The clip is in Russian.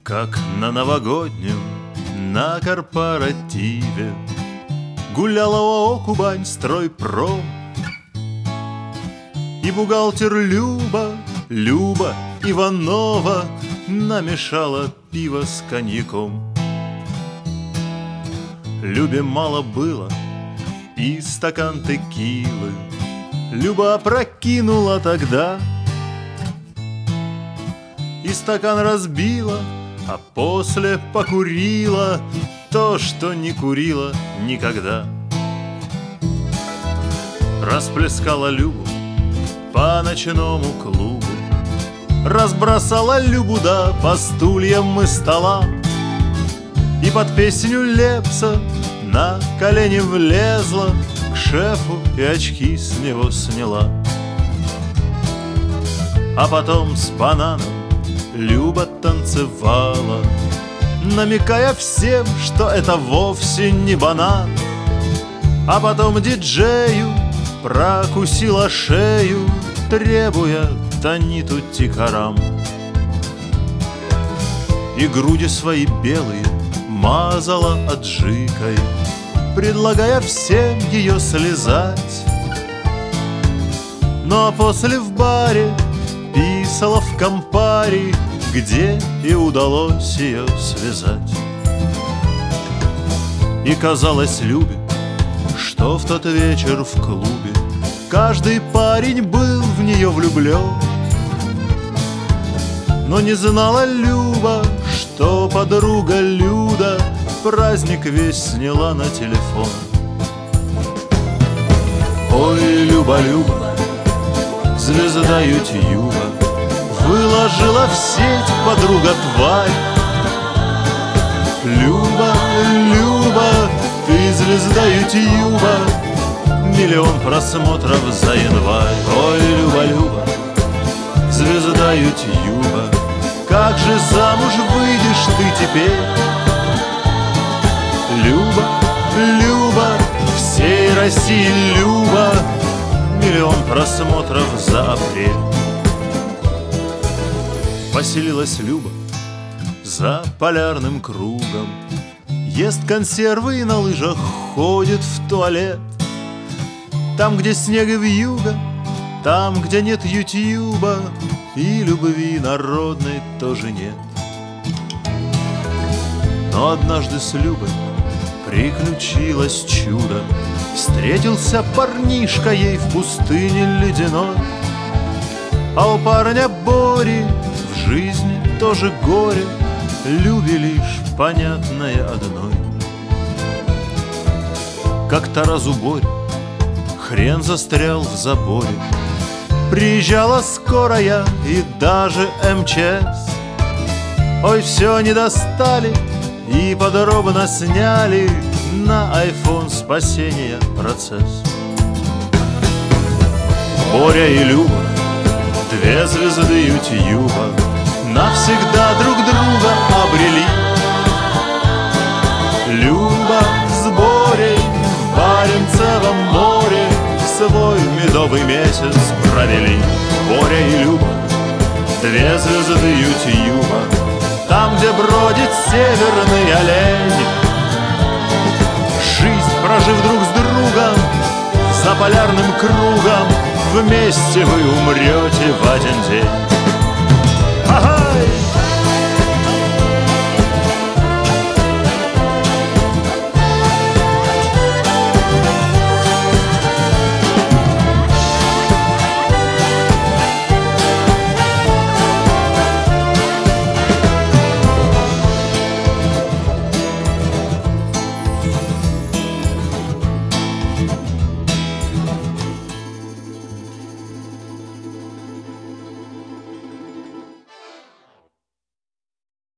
Как на новогоднем, на корпоративе гуляла ОАО «Кубань Стройпром». И бухгалтер Люба Иванова намешала пиво с коньяком. Любе мало было и стакан текилы Люба опрокинула тогда, и стакан разбила, а после покурила то, что не курила никогда. Расплескала Любу по ночному клубу, разбросала Любу да по стульям и столам, и под песню Лепса на колени влезла к шефу и очки с него сняла. А потом с бананом Люба танцевала, намекая всем, что это вовсе не банан. А потом диджею прокусила шею, требуя Таниту Тикарам. И груди свои белые мазала аджикой, предлагая всем ее слезать. Ну а после в баре писала в компаре, где и удалось ее связать. И казалось Любе, что в тот вечер в клубе каждый парень был в нее влюблен. Но не знала Люба, что подруга Люда праздник весь сняла на телефон. Ой, Люба, звезда Ютьюба, выложила в сеть подруга тварь. Люба, ты звезда Ютьюба, миллион просмотров за январь. Ой, Люба, звезда Ютьюба, как же замуж выйдешь ты теперь? Люба, всей России Люба, миллион просмотров за апрель. Поселилась Люба за полярным кругом, ест консервы и на лыжах ходит в туалет. Там, где снег и вьюга, там, где нет Ютьюба, и любви народной тоже нет. Но однажды с Любой приключилось чудо. Встретился парнишка ей в пустыне ледяной, а у парня Бори в жизни тоже горе, Любе лишь понятное одной. Как-то раз у Бори хрен застрял в заборе, приезжала скорая и даже МЧС. Ой, все не достали и подробно сняли на айфон спасения процесс. Боря и Люба, две звезды Ютьюба, навсегда друг друга обрели. Люба с Борей в Баренцевом море свой медовый месяц провели. Боря и Люба, две звезды Ютьюба, там, где бродит северный олень. Жизнь прожив друг с другом за полярным кругом, вместе вы умрете в один день.